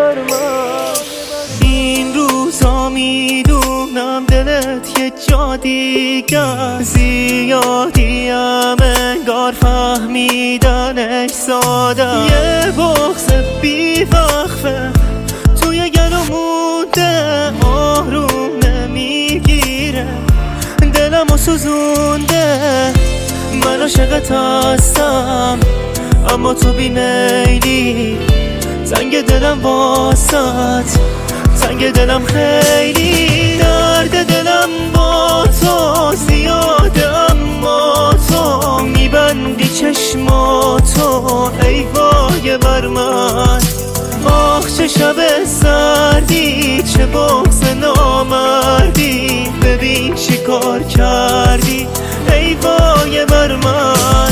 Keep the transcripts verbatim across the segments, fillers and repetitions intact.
این روزا میدونم دلت یه جا دیگر زیادیم انگار فهمیدنش ساده، یه بغض بی وقفه توی گلو مونده، آروم نمیگیره دلمو سوزونده. من عاشقت هستم اما تو بیمیلی، زنگ دلم واسط تنگ دلم خیلی، درد دلم با تو زیاده اما تو میبندی چشماتو ای وای بر من. آخ چه شب سردی، چه بغض نامردی، ببین چی کار کردی ای وای بر من.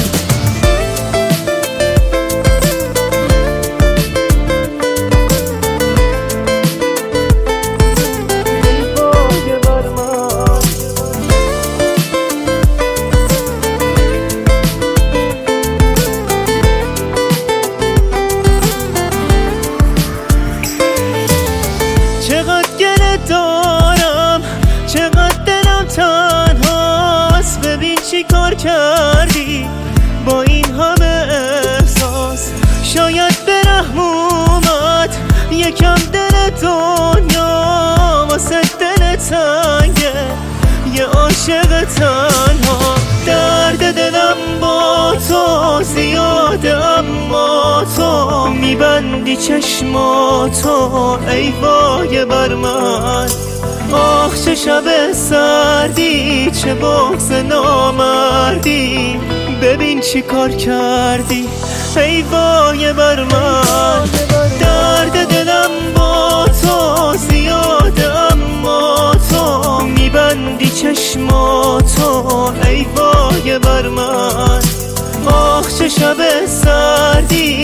چقدر گله دارم، چقدر دلم تنهاست، ببین چی کار کردی با این همه احساس. شاید به رحم اومد یکم دل دنیا، واسه دل تنگه یه عاشق تنها. درد دلم با تو زیاده اما تو میبندی چشماتو ای وای بر من. آخ چه شب سردی، چه بغض نامردی، ببین چی کار کردی ای وای بر من. درد دلم با تو زیاده اما تو میبندی چشماتو ای وای بر من. آخ چه شب سردی،